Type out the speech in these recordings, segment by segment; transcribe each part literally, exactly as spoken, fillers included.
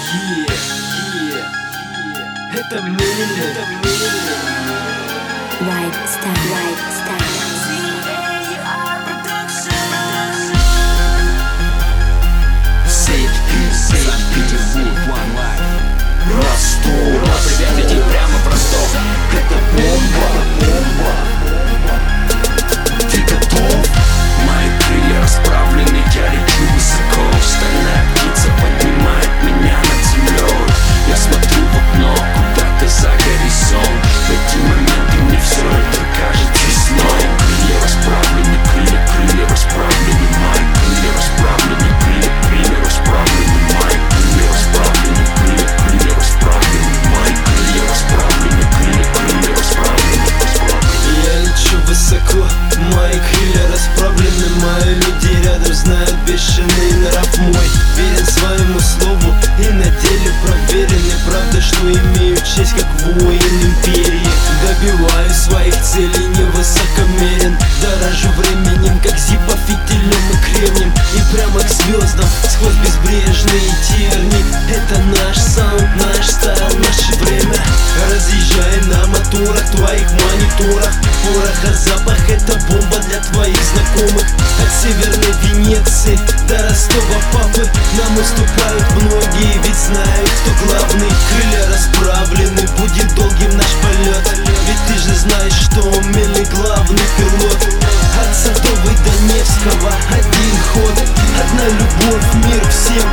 Yeah, yeah, yeah. Это мы, это мы. White Star, White Star. Санкт-Петербург, One Life. Ростов, привет, летит прямо в Ростов. Это бомба, бомба. Ты готов? Мои крылья расправлены, я лечу высоко. Стальная птица поднимает меня над землей. Я смотрю в окно, куда-то за горизонт. В эти моменты мне все это кажется сном. Крылья расправлены, крылья, крылья расправлены. Мои крылья расправлены, крылья, крылья расправлены. Мои крылья расправлены, крылья, крылья расправлены. Мои крылья расправлены, крылья, крылья расправлены. Я лечу высоко, мои крылья расправлены. Мои люди рядом знают бешеный нрав мой. Верен своему слову и на деле проверен. И правда, что имею честь как воин империи. Добиваю своих целей, невысокомерен. Дорожу временем, как зипа фитилем и кремнем. И прямо к звездам, сквозь безбрежные терни. Это наш саунд, наш стайл, наше время. Разъезжаем на моторах, твоих мониторах. Пороха запах, это бомба для твоих знакомых. От северной Венеции до Ростова папы нам уступают многие, ведь знают, кто главный. Крылья расправлены, будет долгим наш полет. Ведь ты же знаешь, что умелый главный пилот. От Садовой до Невского один ход, одна любовь, мир всем.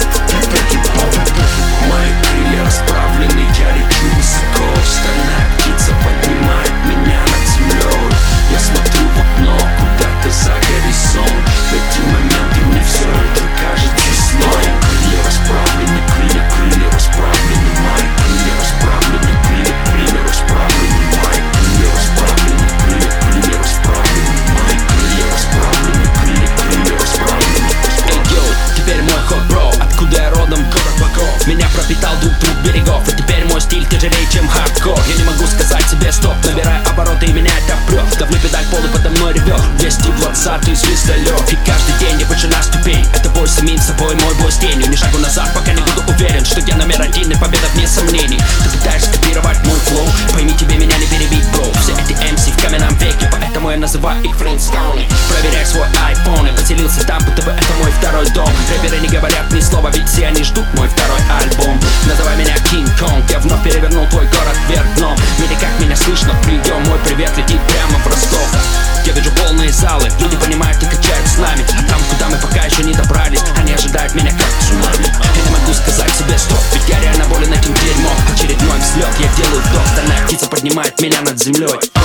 Мои крылья расправлены, я лечу высоко. Стальная птица поднимает меня над землей. Я смотрю в окно, куда-то за горизонт. В эти моменты мне все это кажется сном. Крылья расправлены, крылья, крылья расправлены. Мои крылья расправлены, крылья, крылья расправлены. Мои крылья расправлены, крылья, крылья расправлены. Мои крылья расправлены, крылья, крылья расправлены. Эй, йоу, теперь мой ход, бро. Откуда я родом, город богов. Меня пропитал дух двух берегов. И теперь мой стиль тяжелее, чем хардкор. Я не могу сказать себе стоп, набирая обороты, и меня это прет. Давлю педаль, полы подо мной ревет. Двести двадцатый звездолет. И каждый день я выше на ступень. Это бой с самим собой, мой бой с тенью. Не шагу назад, пока не буду уверен, что я номер один и победа вне сомнений. Ты пытаешься копировать мой флоу, пойми, тебе меня не перебить, бро. Все эти эм си в каменном веке, поэтому я называю их френдстоуны. Проверяй свой айфон, я поселился там, будто бы это мой второй дом. Рэперы не говорят ни слова, ведь все они ждут мой второй альбом. Называй меня Кинг-Конг, я вновь перевернул твой город вверх дном. Или как меня слышно, прием, мой привет летит прямо в Ростов. Я вижу полные залы, люди понимают и качают с нами. А там, куда мы пока еще не добрались, они ожидают меня как цунами. Я не могу сказать себе стоп, ведь я реально болен этим дерьмом. Очередной взлет, я делаю вдох, стальная птица поднимает меня над землей.